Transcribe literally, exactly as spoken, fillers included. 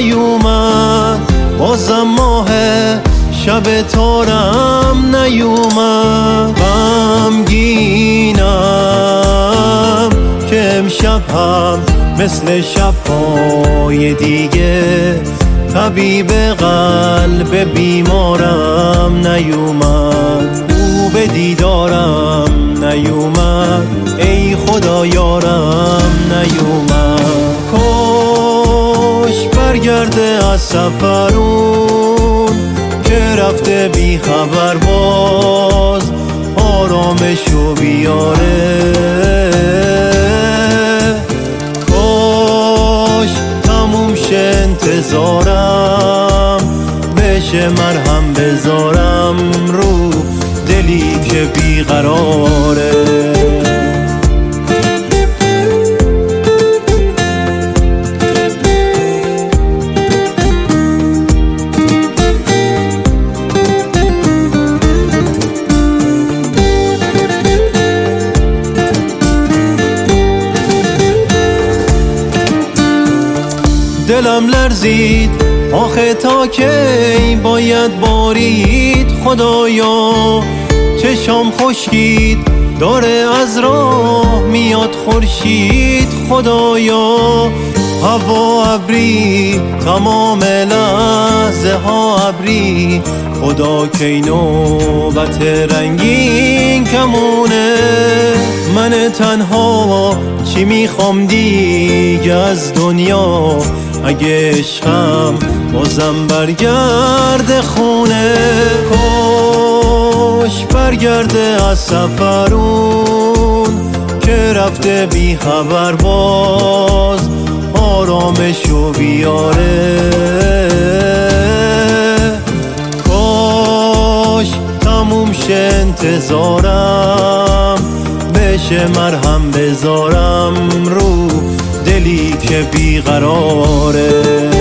نیومد، بازم ماه شب تارم نیومد. غمگینم که امشب هم مثل شب‌های دیگه طبیب قلب بیمارم نیومد. او به دیدارم نیومد، ای خدا یارم نیومد. کاش برگرده از سفرون که رفته بی خبر، باز آرامشو بیاره. کاش تموم شه انتظارم، بشه مرهم بذارم رو دلی که بیقراره. دلم لرزید آخه تا کی باید بارید خدایا. چشام خشکید داره از راه میاد خورشید خدایا. هوا ابری تمام لحظه ها ابری، خدا کی نوبت رنگین کمونه. من تنها چی میخوام دیگه از دنیا، اگه عشقم بازم برگرده خونه. کاش برگرده از سفرون که رفته بی خبر، باز آرامشو بیاره. کاش تموم شه انتظارم، بشه مرهم بذارم رو دلی که بیقراره.